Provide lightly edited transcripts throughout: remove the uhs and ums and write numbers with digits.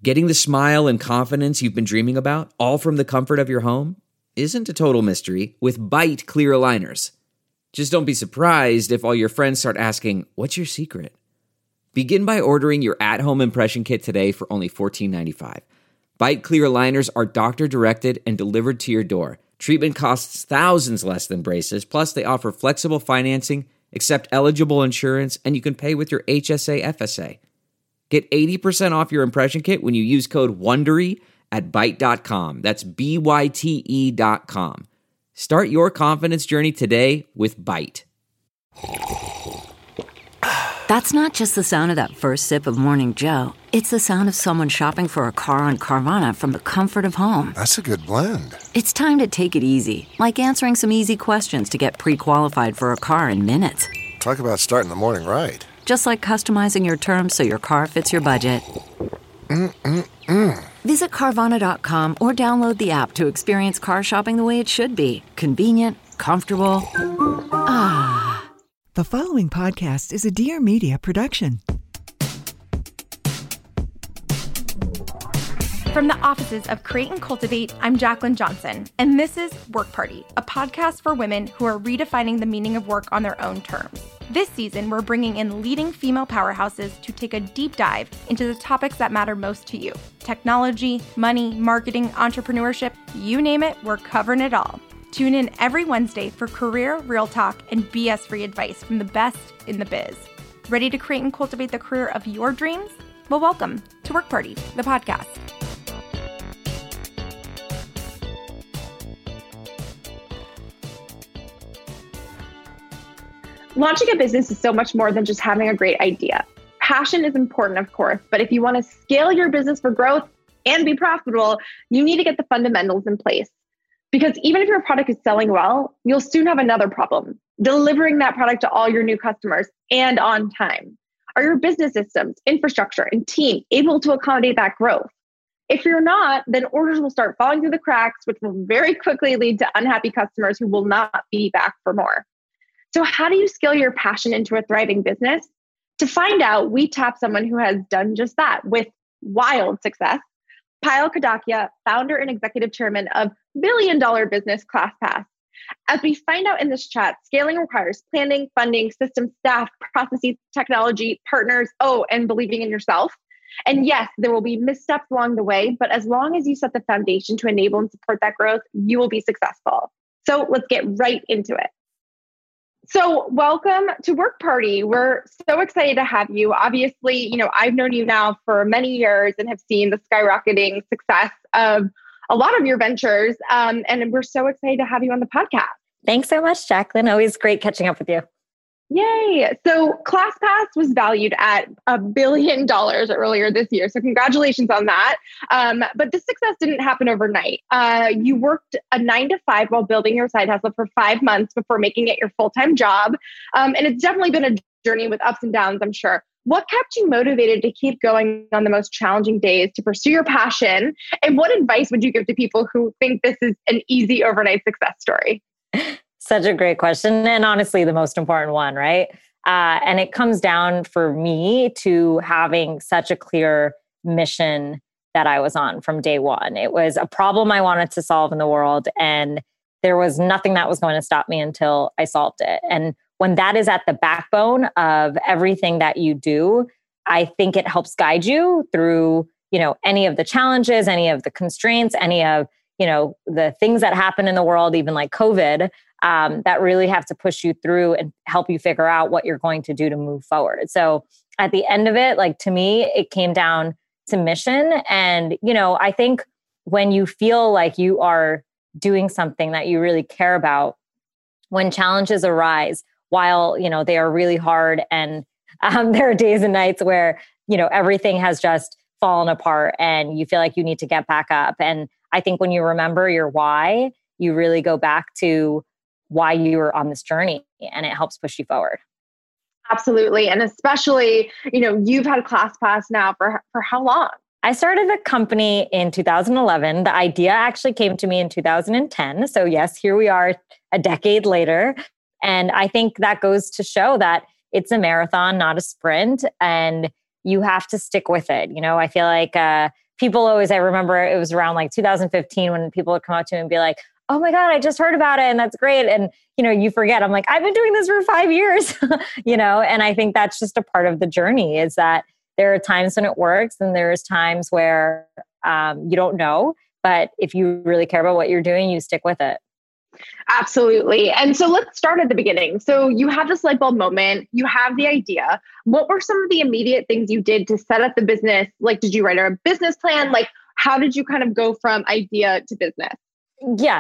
Getting the smile and confidence you've been dreaming about, all from the comfort of your home, isn't a total mystery with Byte clear aligners. Just don't be surprised if all your friends start asking, "What's your secret?" Begin by ordering your at-home impression kit today for only $14.95. Byte clear aligners are doctor-directed and delivered to your door. Treatment costs thousands less than braces, plus they offer flexible financing, accept eligible insurance, and you can pay with your HSA FSA. Get 80% off your impression kit when you use code WONDERY at Byte.com. That's BYTE.com. Start your confidence journey today with Byte. That's not just the sound of that first sip of Morning Joe. It's the sound of someone shopping for a car on Carvana from the comfort of home. That's a good blend. It's time to take it easy, like answering some easy questions to get pre-qualified for a car in minutes. Talk about starting the morning right. Just like customizing your terms so your car fits your budget. Visit Carvana.com or download the app to experience car shopping the way it should be. Convenient, comfortable. The following podcast is a Dear Media production. From the offices of Create and Cultivate, I'm Jacqueline Johnson, and this is Work Party, a podcast for women who are redefining the meaning of work on their own terms. This season, we're bringing in leading female powerhouses to take a deep dive into the topics that matter most to you. Technology, money, marketing, entrepreneurship, you name it, we're covering it all. Tune in every Wednesday for career, real talk, and BS-free advice from the best in the biz. Ready to create and cultivate the career of your dreams? Well, welcome to Work Party, the podcast. Launching a business is so much more than just having a great idea. Passion is important, of course, but if you want to scale your business for growth and be profitable, you need to get the fundamentals in place. Because even if your product is selling well, you'll soon have another problem, delivering that product to all your new customers and on time. Are your business systems, infrastructure, and team able to accommodate that growth? If you're not, then orders will start falling through the cracks, which will very quickly lead to unhappy customers who will not be back for more. So how do you scale your passion into a thriving business? To find out, we tap someone who has done just that with wild success. Payal Kadakia, founder and executive chairman of billion-dollar business ClassPass. As we find out in this chat, scaling requires planning, funding, systems, staff, processes, technology, partners, and believing in yourself. And yes, there will be missteps along the way, but as long as you set the foundation to enable and support that growth, you will be successful. So let's get right into it. So welcome to Work Party. We're so excited to have you. Obviously, I've known you now for many years and have seen the skyrocketing success of a lot of your ventures. And we're so excited to have you on the podcast. Thanks so much, Jacqueline. Always great catching up with you. Yay. So ClassPass was valued at $1 billion earlier this year. So congratulations on that. But this success didn't happen overnight. You worked a 9 to 5 while building your side hustle for 5 months before making it your full-time job. And it's definitely been a journey with ups and downs, I'm sure. What kept you motivated to keep going on the most challenging days to pursue your passion? And what advice would you give to people who think this is an easy overnight success story? Such a great question. And honestly, the most important one, right? And it comes down for me to having such a clear mission that I was on from day one. It was a problem I wanted to solve in the world, and there was nothing that was going to stop me until I solved it. And when that is at the backbone of everything that you do, I think it helps guide you through, any of the challenges, any of the constraints, any of, the things that happen in the world, even like COVID, that really have to push you through and help you figure out what you're going to do to move forward. So at the end of it, to me, it came down to mission. And, I think when you feel like you are doing something that you really care about, when challenges arise, while, they are really hard and there are days and nights where, everything has just fallen apart and you feel like you need to get back up. And I think when you remember your why, you really go back to why you were on this journey, and it helps push you forward. Absolutely. And especially, you've had ClassPass now for how long? I started the company in 2011. The idea actually came to me in 2010. So yes, here we are a decade later. And I think that goes to show that it's a marathon, not a sprint, and you have to stick with it. I feel like people always, I remember it was around like 2015 when people would come up to me and be like, oh my God, I just heard about it and that's great. And, you forget, I'm like, I've been doing this for 5 years, and I think that's just a part of the journey is that there are times when it works and there's times where you don't know. But if you really care about what you're doing, you stick with it. Absolutely. And so let's start at the beginning. So you have this light bulb moment, you have the idea. What were some of the immediate things you did to set up the business? Like, did you write a business plan? Like, how did you kind of go from idea to business? Yeah.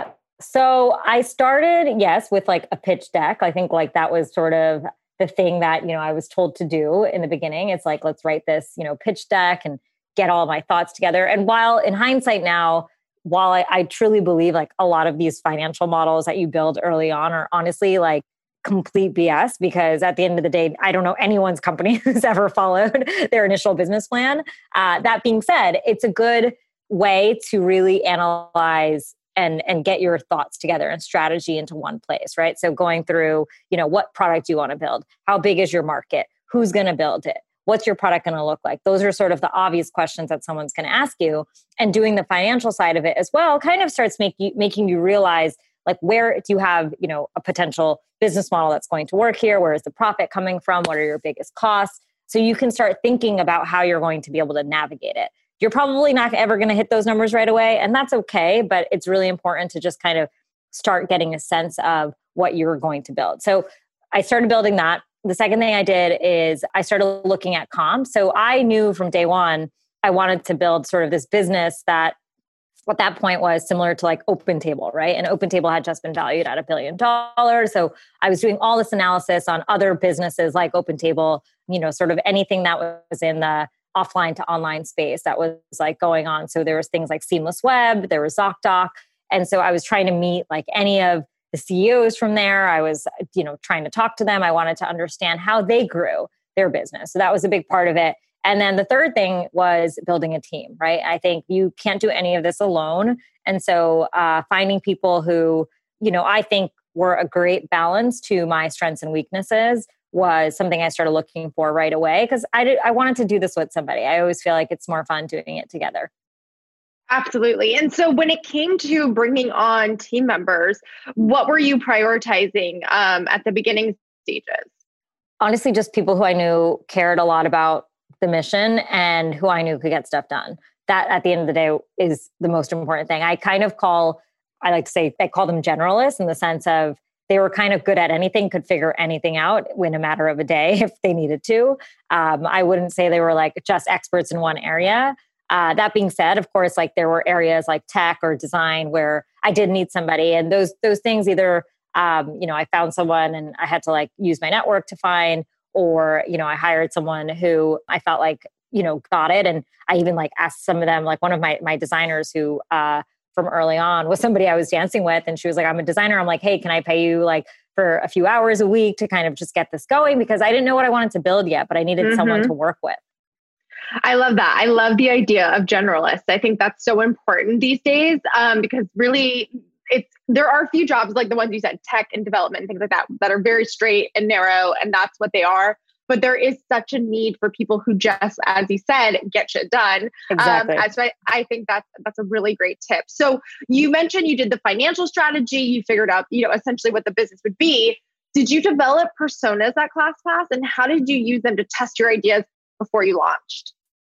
So I started, yes, with like a pitch deck. I think like that was sort of the thing that, I was told to do in the beginning. It's like, let's write this, pitch deck and get all my thoughts together. And while in hindsight now, while I truly believe like a lot of these financial models that you build early on are honestly like complete BS, because at the end of the day, I don't know anyone's company who's ever followed their initial business plan. That being said, it's a good way to really analyze and get your thoughts together and strategy into one place, right? So going through, what product do you want to build? How big is your market? Who's going to build it? What's your product going to look like? Those are sort of the obvious questions that someone's going to ask you. And doing the financial side of it as well kind of starts making you realize like where do you have, a potential business model that's going to work here? Where is the profit coming from? What are your biggest costs? So you can start thinking about how you're going to be able to navigate it. You're probably not ever going to hit those numbers right away, and that's okay, but it's really important to just kind of start getting a sense of what you're going to build. So I started building that. The second thing I did is I started looking at comps. So I knew from day one, I wanted to build sort of this business that at that point was similar to like OpenTable, right? And OpenTable had just been valued at $1 billion. So I was doing all this analysis on other businesses like OpenTable, sort of anything that was in the offline to online space that was like going on. So there was things like Seamless Web, there was ZocDoc. And so I was trying to meet like any of the CEOs from there. I was, trying to talk to them. I wanted to understand how they grew their business. So that was a big part of it. And then the third thing was building a team, right? I think you can't do any of this alone. And so finding people who, I think were a great balance to my strengths and weaknesses was something I started looking for right away, because I wanted to do this with somebody. I always feel like it's more fun doing it together. Absolutely. And so when it came to bringing on team members, what were you prioritizing at the beginning stages? Honestly, just people who I knew cared a lot about the mission and who I knew could get stuff done. That at the end of the day is the most important thing. I call them generalists in the sense of they were kind of good at anything, could figure anything out in a matter of a day if they needed to. I wouldn't say they were like just experts in one area. That being said, of course, like there were areas like tech or design where I did need somebody, and those things either, I found someone and I had to like use my network to find, or, I hired someone who I felt like, got it. And I even like asked some of them, like one of my designers who, from early on was somebody I was dancing with. And she was like, I'm a designer. I'm like, hey, can I pay you like for a few hours a week to kind of just get this going? Because I didn't know what I wanted to build yet, but I needed someone to work with. I love that. I love the idea of generalists. I think that's so important these days because really there are a few jobs like the ones you said, tech and development and things like that are very straight and narrow, and that's what they are. But there is such a need for people who just, as you said, get shit done. Exactly. So I think that's a really great tip. So you mentioned you did the financial strategy. You figured out, essentially what the business would be. Did you develop personas at ClassPass, and how did you use them to test your ideas before you launched?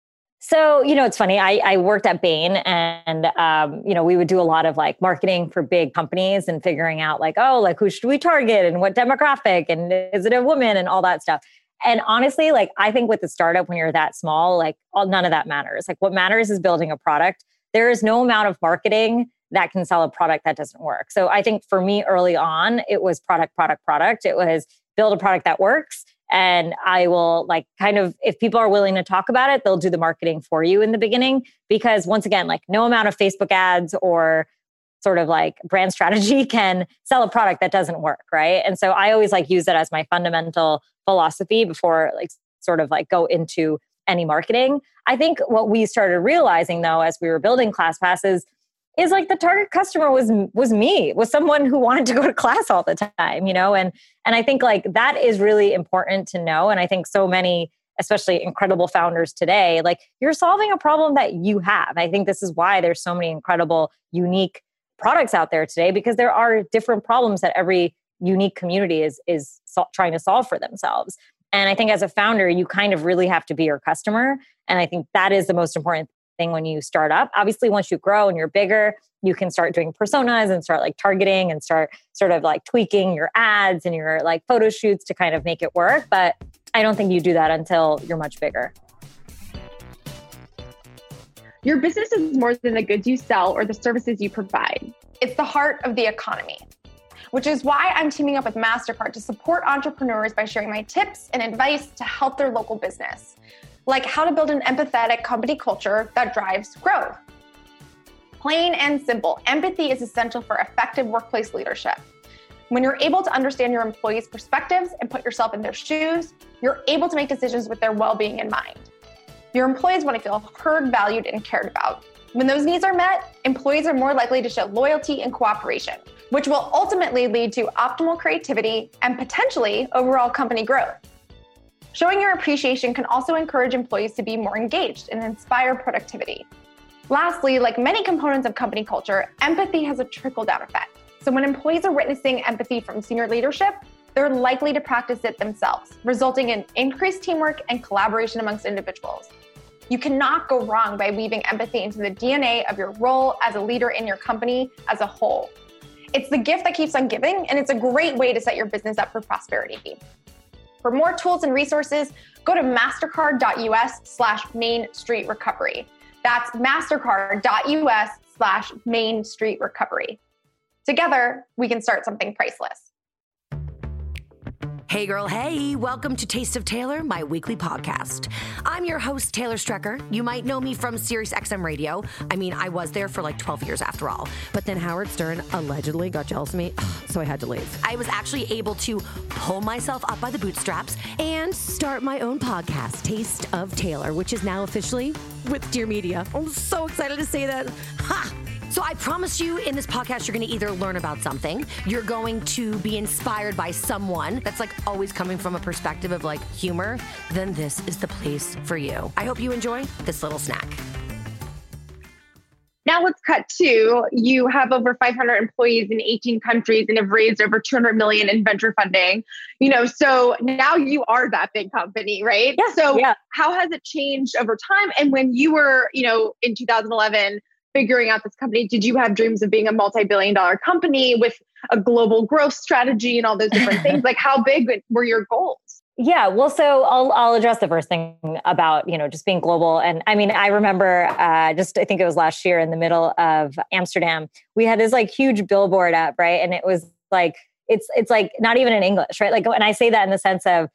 So, it's funny. I worked at Bain, and, we would do a lot of like marketing for big companies and figuring out like, who should we target and what demographic and is it a woman and all that stuff. And honestly, like, I think with the startup, when you're that small, like none of that matters. Like what matters is building a product. There is no amount of marketing that can sell a product that doesn't work. So I think for me early on, it was product. It was build a product that works. And I will like kind of, if people are willing to talk about it, they'll do the marketing for you in the beginning. Because once again, like no amount of Facebook ads or sort of like brand strategy can sell a product that doesn't work, right? And so I always like use that as my fundamental philosophy before like sort of like go into any marketing. I think what we started realizing though, as we were building ClassPass is like the target customer was me, was someone who wanted to go to class all the time, and I think like that is really important to know. And I think so many especially incredible founders today, like you're solving a problem that you have. I think this is why there's so many incredible, unique products out there today, because there are different problems that every unique community is trying to solve for themselves. And I think as a founder, you kind of really have to be your customer. And I think that is the most important thing when you start up. Obviously, once you grow and you're bigger, you can start doing personas and start like targeting and start sort of like tweaking your ads and your like photo shoots to kind of make it work. But I don't think you do that until you're much bigger. Your business is more than the goods you sell or the services you provide. It's the heart of the economy, which is why I'm teaming up with MasterCard to support entrepreneurs by sharing my tips and advice to help their local business, like how to build an empathetic company culture that drives growth. Plain and simple, empathy is essential for effective workplace leadership. When you're able to understand your employees' perspectives and put yourself in their shoes, you're able to make decisions with their well-being in mind. Your employees want to feel heard, valued, and cared about. When those needs are met, employees are more likely to show loyalty and cooperation, which will ultimately lead to optimal creativity and potentially overall company growth. Showing your appreciation can also encourage employees to be more engaged and inspire productivity. Lastly, like many components of company culture, empathy has a trickle-down effect. So when employees are witnessing empathy from senior leadership, they're likely to practice it themselves, resulting in increased teamwork and collaboration amongst individuals. You cannot go wrong by weaving empathy into the DNA of your role as a leader in your company as a whole. It's the gift that keeps on giving, and it's a great way to set your business up for prosperity. For more tools and resources, go to mastercard.us/Main Street Recovery. That's mastercard.us/Main Street Recovery. Together, we can start something priceless. Hey girl, hey, welcome to Taste of Taylor, my weekly podcast. I'm your host, Taylor Strecker. You might know me from Sirius XM Radio. I mean, I was there for like 12 years after all. But then Howard Stern allegedly got jealous of me, so I had to leave. I was actually able to pull myself up by the bootstraps and start my own podcast, Taste of Taylor, which is now officially with Dear Media. I'm so excited to say that. Ha! So I promise you in this podcast, you're going to either learn about something, you're going to be inspired by someone that's like always coming from a perspective of like humor, then this is the place for you. I hope you enjoy this little snack. Now let's cut to, you have over 500 employees in 18 countries and have raised over 200 million in venture funding. So now you are that big company, right? Yeah, so How has it changed over time? And when you were, in 2011, figuring out this company, did you have dreams of being a multi-billion-dollar company with a global growth strategy and all those different things? Like, how big were your goals? Yeah, well, so I'll address the first thing about, just being global. And I mean, I remember I think it was last year in the middle of Amsterdam, we had this like huge billboard up, right? And it was like, it's like not even in English, right? Like, and I say that in the sense of,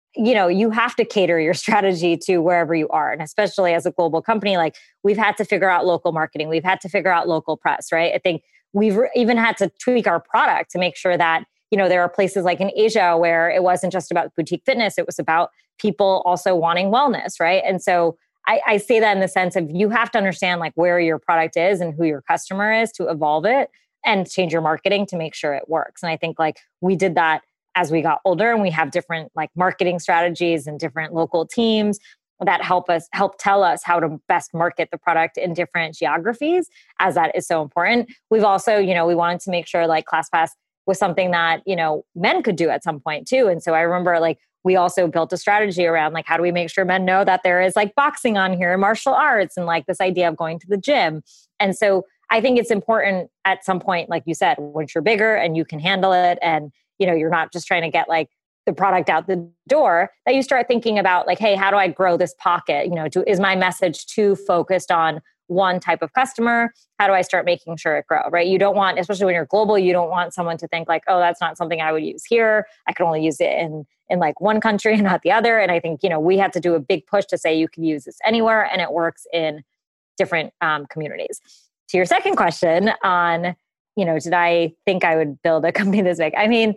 you have to cater your strategy to wherever you are. And especially as a global company, like we've had to figure out local marketing. We've had to figure out local press, right? I think we've even had to tweak our product to make sure that, there are places like in Asia where it wasn't just about boutique fitness. It was about people also wanting wellness, right? And so I say that in the sense of you have to understand like where your product is and who your customer is to evolve it and change your marketing to make sure it works. And I think like we did that as we got older, and we have different like marketing strategies and different local teams that help tell us how to best market the product in different geographies, as that is so important. We've also, we wanted to make sure like ClassPass was something that, men could do at some point too. And so I remember like we also built a strategy around like, how do we make sure men know that there is like boxing on here, martial arts, and like this idea of going to the gym. And so I think it's important at some point, like you said, once you're bigger and you can handle it and you're not just trying to get like the product out the door, that you start thinking about like, hey, how do I grow this pocket? Is my message too focused on one type of customer? How do I start making sure it grow, right? You don't want, especially when you're global, you don't want someone to think like, oh, that's not something I would use here. I can only use it in like one country and not the other. And I think, we had to do a big push to say you can use this anywhere and it works in different communities. To your second question on, did I think I would build a company this big? I mean,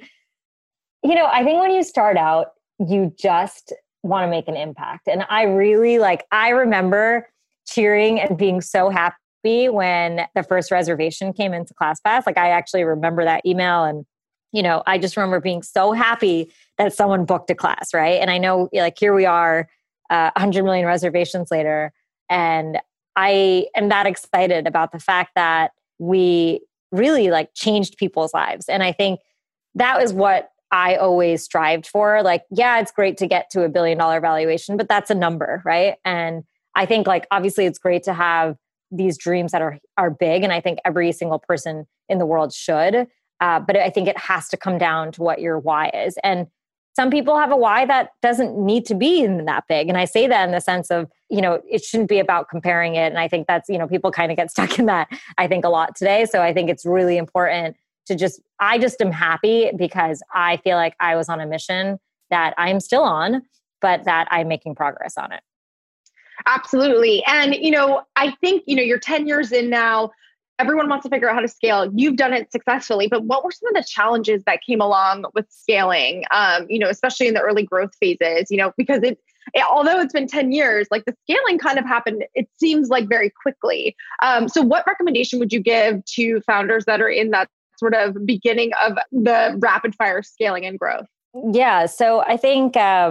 I think when you start out, you just want to make an impact. And I really I remember cheering and being so happy when the first reservation came into ClassPass. Like I actually remember that email and, I just remember being so happy that someone booked a class, right? And I know like here we are 100 million reservations later. And I am that excited about the fact that we really like changed people's lives. And I think that is what I always strived for. Like, yeah, it's great to get to $1 billion valuation, but that's a number, right? And I think like, obviously it's great to have these dreams that are big. And I think every single person in the world should. But I think it has to come down to what your why is. And some people have a why that doesn't need to be that big. And I say that in the sense of, it shouldn't be about comparing it. And I think that's, people kind of get stuck in that, I think, a lot today. So I think it's really important to I just am happy because I feel like I was on a mission that I'm still on, but that I'm making progress on it. Absolutely. And, I think, you're 10 years in now. Everyone wants to figure out how to scale. You've done it successfully, but what were some of the challenges that came along with scaling, especially in the early growth phases, because although it's been 10 years, like the scaling kind of happened, it seems like very quickly. So what recommendation would you give to founders that are in that sort of beginning of the rapid fire scaling and growth? Yeah. So I think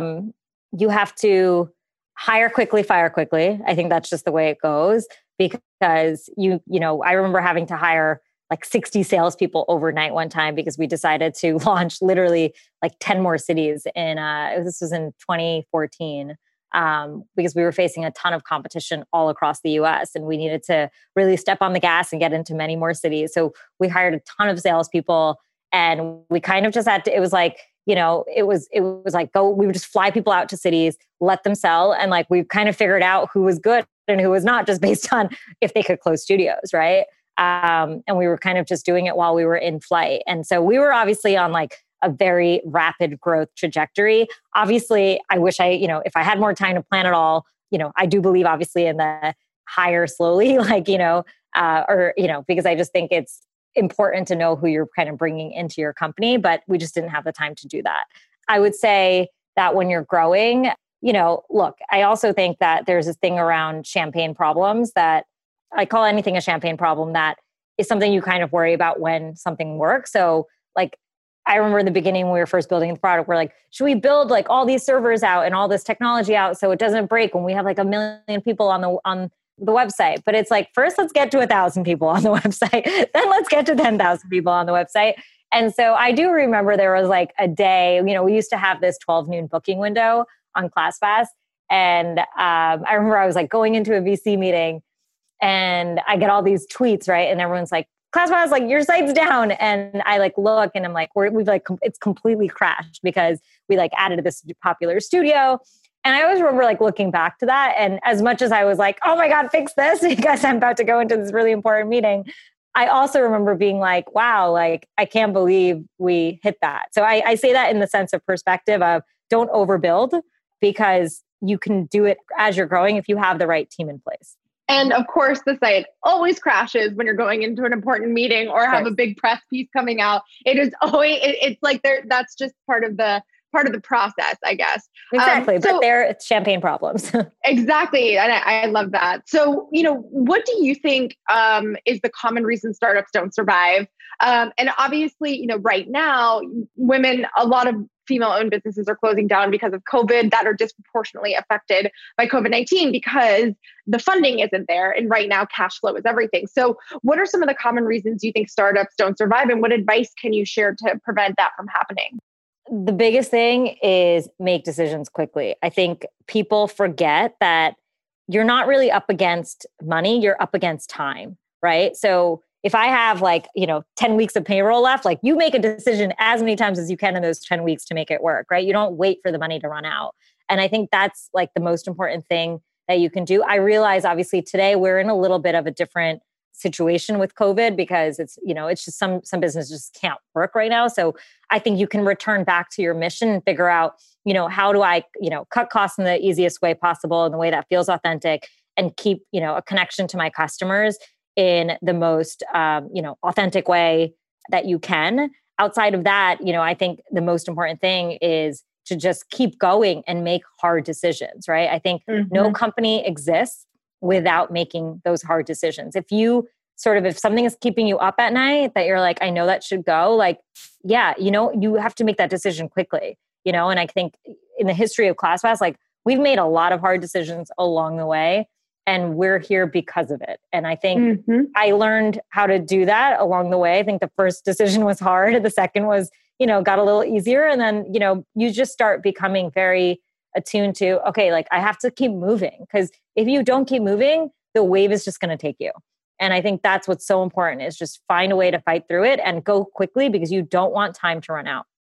you have to hire quickly, fire quickly. I think that's just the way it goes. Because I remember having to hire like 60 salespeople overnight one time because we decided to launch literally like 10 more cities this was in 2014, because we were facing a ton of competition all across the US and we needed to really step on the gas and get into many more cities. So we hired a ton of salespeople and we kind of just had to, it was like, it was like, we would just fly people out to cities, let them sell. And like, we kind of figured out who was good and who was not just based on if they could close studios. Right. And we were kind of just doing it while we were in flight. And so we were obviously on like a very rapid growth trajectory. Obviously, I wish if I had more time to plan it all, I do believe obviously in the hire slowly, because I just think it's important to know who you're kind of bringing into your company, but we just didn't have the time to do that. I would say that when you're growing, look, I also think that there's this thing around champagne problems that I call anything a champagne problem that is something you kind of worry about when something works. So like, I remember in the beginning when we were first building the product, we're like, should we build like all these servers out and all this technology out so it doesn't break when we have like 1 million people on the website? But it's like, first let's get to 1,000 people on the website, then let's get to 10,000 people on the website. And so I do remember there was like a day, we used to have this 12 noon booking window on ClassPass. And I remember I was like going into a VC meeting and I get all these tweets, right? And everyone's like, ClassPass, like your site's down. And I like look and I'm like, it's completely crashed because we like added this popular studio. And I always remember like looking back to that. And as much as I was like, oh my God, fix this because I'm about to go into this really important meeting, I also remember being like, wow, like I can't believe we hit that. So I say that in the sense of perspective of don't overbuild because you can do it as you're growing if you have the right team in place. And of course, the site always crashes when you're going into an important meeting or have a big press piece coming out. It is always, it's like that's just part of the process, I guess. Exactly. But they're champagne problems. Exactly. And I love that. So, what do you think is the common reason startups don't survive? And obviously, right now, a lot of female-owned businesses are closing down because of COVID that are disproportionately affected by COVID-19 because the funding isn't there. And right now, cash flow is everything. So what are some of the common reasons you think startups don't survive? And what advice can you share to prevent that from happening? The biggest thing is make decisions quickly. I think people forget that you're not really up against money, you're up against time, right? So if I have 10 weeks of payroll left, like you make a decision as many times as you can in those 10 weeks to make it work, right? You don't wait for the money to run out. And I think that's like the most important thing that you can do. I realize obviously today we're in a little bit of a different situation with COVID because it's just some businesses just can't work right now. So I think you can return back to your mission and figure out, how do I, cut costs in the easiest way possible in the way that feels authentic and keep, a connection to my customers in the most, authentic way that you can. Outside of that, I think the most important thing is to just keep going and make hard decisions, right? I think no company exists without making those hard decisions. If something is keeping you up at night that you're like, I know that should go, like, yeah, you have to make that decision quickly, and I think in the history of ClassPass, like we've made a lot of hard decisions along the way, and we're here because of it. And I think I learned how to do that along the way. I think the first decision was hard. The second was, got a little easier. And then, you just start becoming very attuned to, okay, like I have to keep moving, because if you don't keep moving, the wave is just going to take you. And I think that's what's so important, is just find a way to fight through it and go quickly, because you don't want time to run out.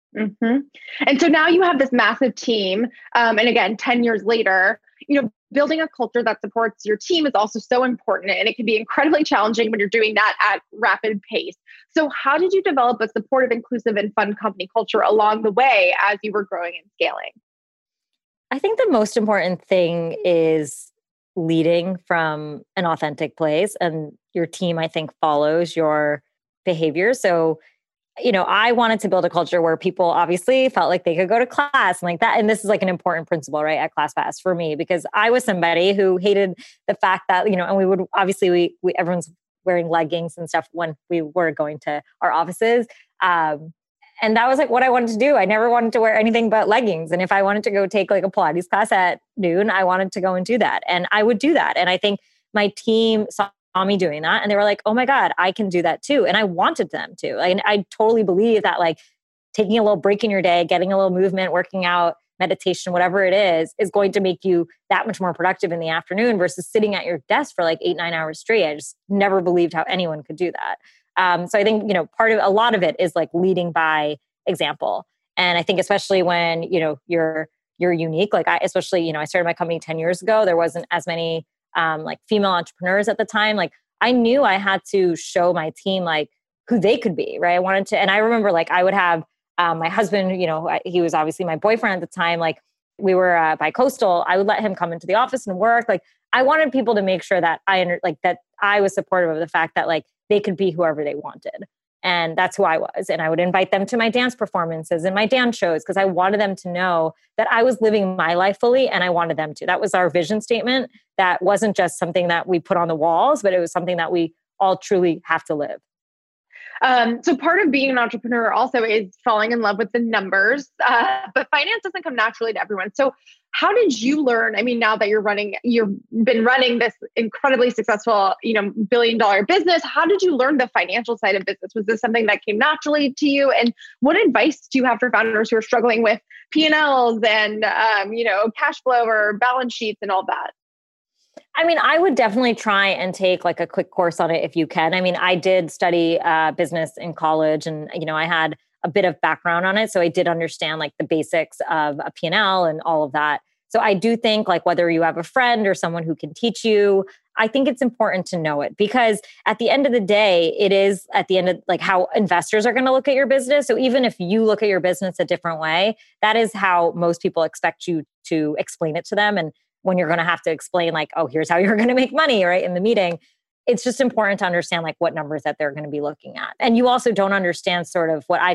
And so now you have this massive team. And again, 10 years later, building a culture that supports your team is also so important. And it can be incredibly challenging when you're doing that at rapid pace. So how did you develop a supportive, inclusive, and fun company culture along the way as you were growing and scaling? I think the most important thing is leading from an authentic place, and your team, I think, follows your behavior. So, I wanted to build a culture where people obviously felt like they could go to class and like that. And this is like an important principle, right, at ClassPass for me, because I was somebody who hated the fact that, and we would obviously, we everyone's wearing leggings and stuff when we were going to our offices. And that was like what I wanted to do. I never wanted to wear anything but leggings. And if I wanted to go take like a Pilates class at noon, I wanted to go and do that. And I would do that. And I think my team saw me doing that, and they were like, oh my God, I can do that too. And I wanted them to. And I totally believe that like taking a little break in your day, getting a little movement, working out, meditation, whatever it is going to make you that much more productive in the afternoon versus sitting at your desk for like 8-9 hours straight. I just never believed how anyone could do that. So I think, a lot of it is like leading by example. And I think especially when, you're unique, like I started my company 10 years ago, there wasn't as many like female entrepreneurs at the time. Like I knew I had to show my team like who they could be, right? I wanted to, and I remember like I would have my husband, he was obviously my boyfriend at the time. Like we were bi-coastal. I would let him come into the office and work. Like I wanted people to make sure that that I was supportive of the fact that like they could be whoever they wanted. And that's who I was. And I would invite them to my dance performances and my dance shows, because I wanted them to know that I was living my life fully, and I wanted them to. That was our vision statement. That wasn't just something that we put on the walls, but it was something that we all truly have to live. So part of being an entrepreneur also is falling in love with the numbers, but finance doesn't come naturally to everyone. So how did you learn? I mean, now that you've been running this incredibly successful, $1 billion business, how did you learn the financial side of business? Was this something that came naturally to you? And what advice do you have for founders who are struggling with P&Ls and, cash flow or balance sheets and all that? I mean, I would definitely try and take like a quick course on it if you can. I mean, I did study business in college, and, I had a bit of background on it. So I did understand like the basics of a P&L and all of that. So I do think like whether you have a friend or someone who can teach you, I think it's important to know it, because at the end of the day, it is at the end of like how investors are going to look at your business. So even if you look at your business a different way, that is how most people expect you to explain it to them. And when you're going to have to explain like, oh, here's how you're going to make money, right, in the meeting, it's just important to understand like what numbers that they're going to be looking at. And you also don't understand sort of what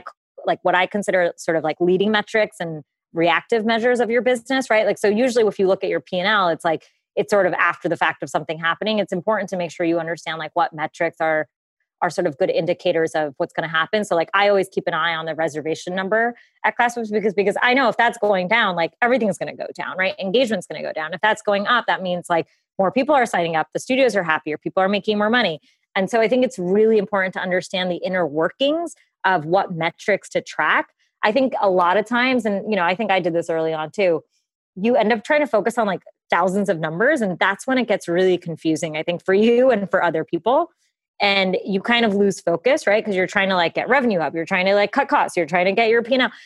I consider sort of like leading metrics and reactive measures of your business, right? Like, so usually if you look at your P&L, it's like, it's sort of after the fact of something happening. It's important to make sure you understand like what metrics are sort of good indicators of what's going to happen. So like I always keep an eye on the reservation number at ClassPass, because I know if that's going down, like everything's going to go down, right? Engagement's going to go down. If that's going up, that means like more people are signing up, the studios are happier, people are making more money. And so I think it's really important to understand the inner workings of what metrics to track. I think a lot of times, and I think I did this early on too, you end up trying to focus on like thousands of numbers, and that's when it gets really confusing, I think, for you and for other people. And you kind of lose focus, right? Because you're trying to like get revenue up, you're trying to like cut costs, you're trying to get your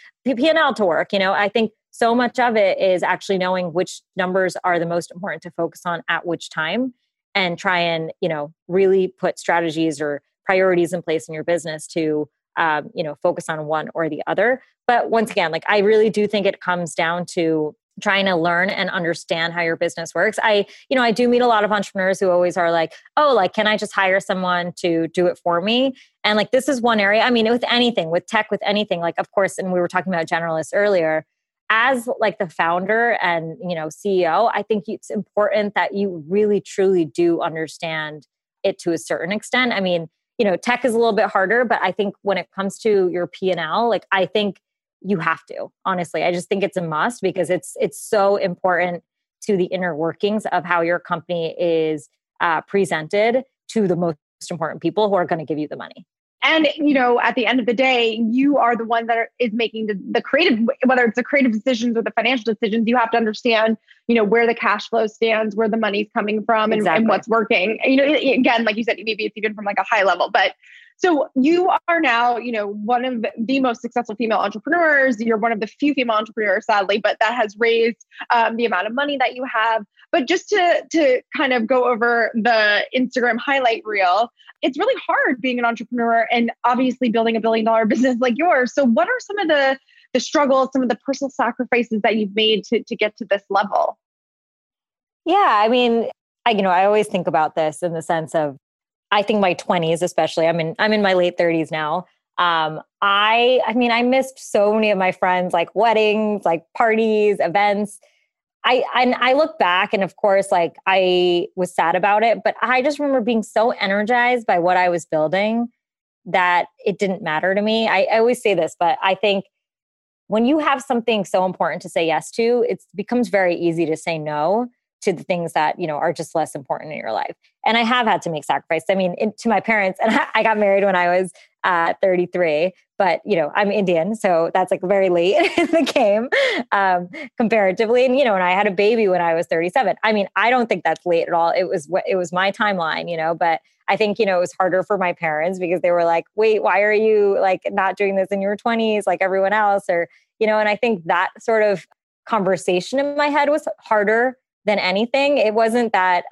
P&L to work. I think so much of it is actually knowing which numbers are the most important to focus on at which time, and try and, really put strategies or priorities in place in your business to, focus on one or the other. But once again, like I really do think it comes down to trying to learn and understand how your business works. I do meet a lot of entrepreneurs who always are like, oh, like, can I just hire someone to do it for me? And like, this is one area, I mean, with anything, with tech, with anything, like, of course, and we were talking about generalists earlier, as like the founder and, CEO, I think it's important that you really, truly do understand it to a certain extent. I mean, tech is a little bit harder, but I think when it comes to your P&L, like, I think you have to, honestly. I just think it's a must because it's so important to the inner workings of how your company is presented to the most important people who are going to give you the money. And, at the end of the day, you are the one that is making the creative, whether it's the creative decisions or the financial decisions. You have to understand, where the cash flow stands, where the money's coming from, and what's working. Again, like you said, maybe it's even from like a high level. But so you are now, one of the most successful female entrepreneurs. You're one of the few female entrepreneurs, sadly, but that has raised the amount of money that you have. But just to kind of go over the Instagram highlight reel, it's really hard being an entrepreneur and obviously building $1 billion business like yours. So what are some of the struggles, some of the personal sacrifices that you've made to get to this level? Yeah, I mean, I always think about this in the sense of, I think my 20s, especially, I'm in my late 30s now. I missed so many of my friends, like weddings, like parties, events. I look back and of course, like I was sad about it, but I just remember being so energized by what I was building that it didn't matter to me. I always say this, but I think when you have something so important to say yes to, it becomes very easy to say no to the things that, are just less important in your life. And I have had to make sacrifices. I mean, to my parents, and I got married when I was 33, but I'm Indian. So that's like very late in the game comparatively. And, and I had a baby when I was 37. I mean, I don't think that's late at all. It was my timeline, but I think, it was harder for my parents because they were like, wait, why are you like not doing this in your 20s like everyone else? Or, and I think that sort of conversation in my head was harder than anything. It wasn't that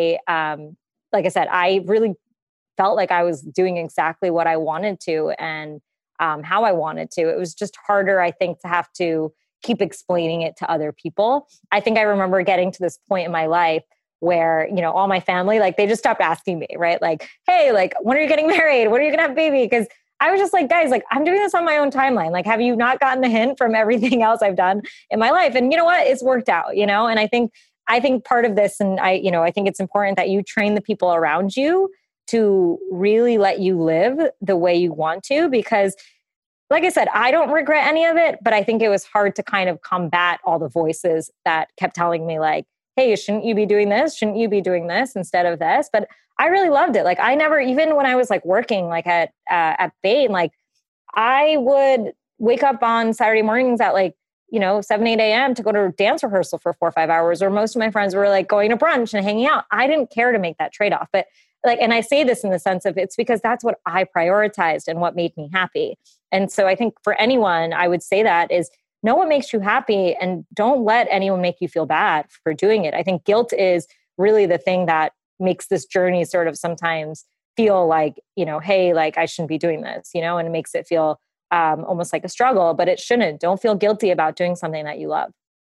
like I said, I really felt like I was doing exactly what I wanted to and how I wanted to. It was just harder, I think, to have to keep explaining it to other people. I think I remember getting to this point in my life where, all my family, like they just stopped asking me, right? Like, hey, like, when are you getting married? When are you going to have a baby? Because I was just like, guys, like, I'm doing this on my own timeline. Like, have you not gotten the hint from everything else I've done in my life? And you know what? It's worked out, and I think part of this, and I think it's important that you train the people around you to really let you live the way you want to, because like I said, I don't regret any of it, but I think it was hard to kind of combat all the voices that kept telling me like, hey, shouldn't you be doing this? Shouldn't you be doing this instead of this? But I really loved it. Like I never, even when I was like working like at Bain, like I would wake up on Saturday mornings at like, 7, 8 a.m. to go to dance rehearsal for 4 or 5 hours, or most of my friends were like going to brunch and hanging out. I didn't care to make that trade-off. But like, and I say this in the sense of it's because that's what I prioritized and what made me happy. And so I think for anyone, I would say that is know what makes you happy and don't let anyone make you feel bad for doing it. I think guilt is really the thing that makes this journey sort of sometimes feel like, hey, like I shouldn't be doing this, and it makes it feel almost like a struggle, but it shouldn't. Don't feel guilty about doing something that you love.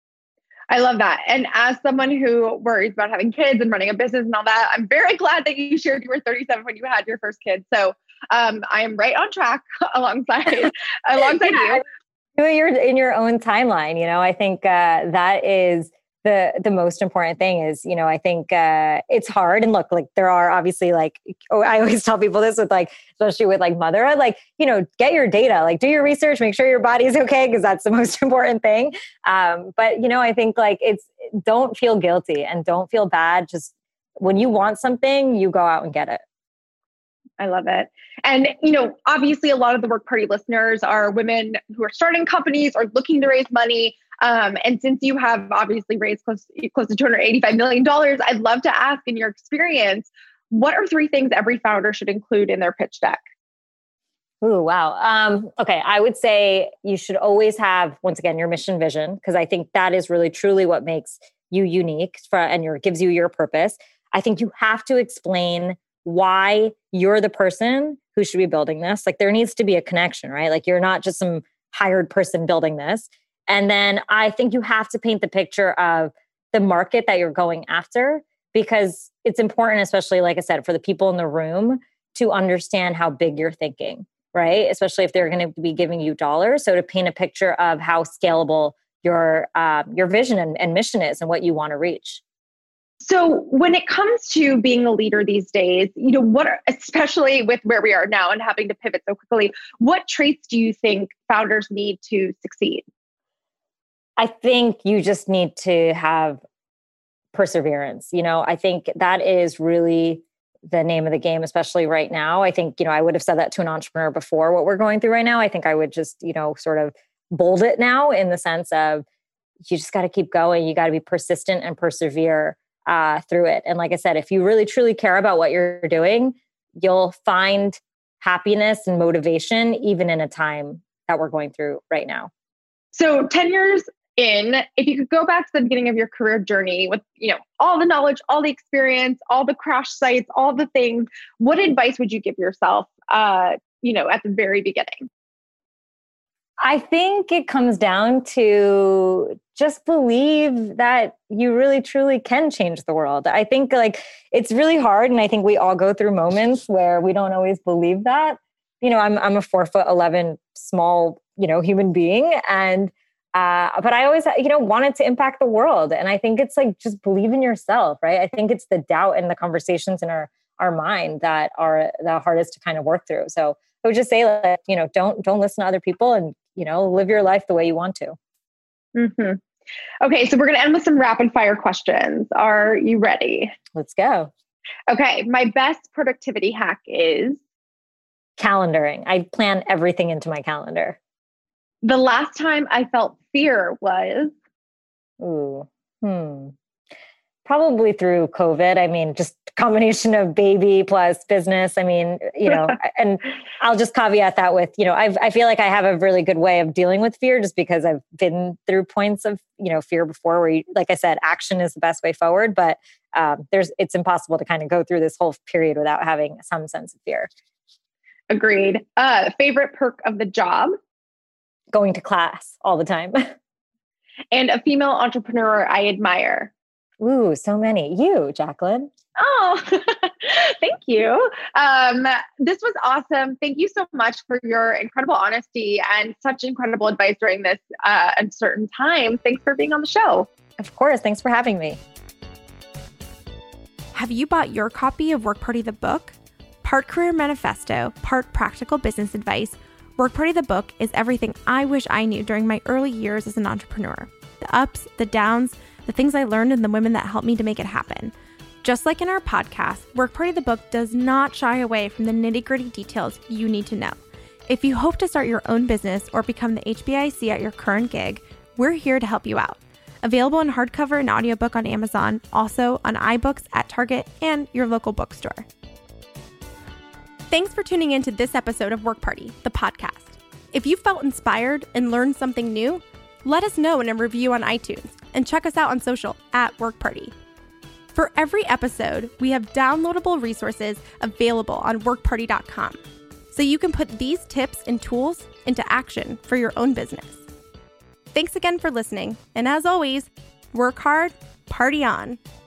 I love that. And as someone who worries about having kids and running a business and all that, I'm very glad that you shared you were 37 when you had your first kid. So I am right on track alongside you. Do it in your own timeline. I think that is the most important thing is, I think it's hard. And look, like there are obviously like, I always tell people this with like, especially with like motherhood, like, get your data, like do your research, make sure your body's okay. Cause that's the most important thing. But I think like don't feel guilty and don't feel bad. Just when you want something, you go out and get it. I love it. And, obviously a lot of the Work Party listeners are women who are starting companies or looking to raise money. And since you have obviously raised close to $285 million, I'd love to ask, in your experience, what are 3 things every founder should include in their pitch deck? Ooh, wow. Okay. I would say you should always have, once again, your mission vision, because I think that is really truly what makes you unique and gives you your purpose. I think you have to explain why you're the person who should be building this. Like there needs to be a connection, right? Like you're not just some hired person building this. And then I think you have to paint the picture of the market that you're going after, because it's important, especially like I said, for the people in the room to understand how big you're thinking, right? Especially if they're going to be giving you dollars. So to paint a picture of how scalable your vision and mission is and what you want to reach. So when it comes to being a leader these days, especially with where we are now and having to pivot so quickly, what traits do you think founders need to succeed? I think you just need to have perseverance. I think that is really the name of the game, especially right now. I think, I would have said that to an entrepreneur before what we're going through right now. I think I would just, sort of bold it now in the sense of you just got to keep going. You got to be persistent and persevere through it. And like I said, if you really truly care about what you're doing, you'll find happiness and motivation even in a time that we're going through right now. So 10 years in, if you could go back to the beginning of your career journey with, all the knowledge, all the experience, all the crash sites, all the things, what advice would you give yourself, at the very beginning? I think it comes down to just believe that you really, truly can change the world. I think it's really hard. And I think we all go through moments where we don't always believe that. I'm a 4'11" small, human being. And, but I always, wanted to impact the world. And I think it's just believe in yourself, right? I think it's the doubt and the conversations in our mind that are the hardest to kind of work through. So I would just say, don't listen to other people and, live your life the way you want to. Mm-hmm. Okay. So we're going to end with some rapid fire questions. Are you ready? Let's go. Okay. My best productivity hack is? Calendaring. I plan everything into my calendar. The last time I felt fear was? Probably through COVID. I mean, just a combination of baby plus business. I mean, and I'll just caveat that with, I feel like I have a really good way of dealing with fear just because I've been through points of, fear before where, like I said, action is the best way forward, but it's impossible to kind of go through this whole period without having some sense of fear. Agreed. Favorite perk of the job? Going to class all the time. And a female entrepreneur I admire? Ooh, so many. You, Jacqueline. Oh, thank you. This was awesome. Thank you so much for your incredible honesty and such incredible advice during this uncertain time. Thanks for being on the show. Of course. Thanks for having me. Have you bought your copy of Work Party the book? Part career manifesto, part practical business advice, Work Party the book is everything I wish I knew during my early years as an entrepreneur. The ups, the downs, the things I learned and the women that helped me to make it happen. Just like in our podcast, Work Party the book does not shy away from the nitty-gritty details you need to know. If you hope to start your own business or become the HBIC at your current gig, we're here to help you out. Available in hardcover and audiobook on Amazon, also on iBooks at Target and your local bookstore. Thanks for tuning in to this episode of Work Party, the podcast. If you felt inspired and learned something new, let us know in a review on iTunes and check us out on social at Work Party. For every episode, we have downloadable resources available on workparty.com, so you can put these tips and tools into action for your own business. Thanks again for listening, and as always, work hard, party on.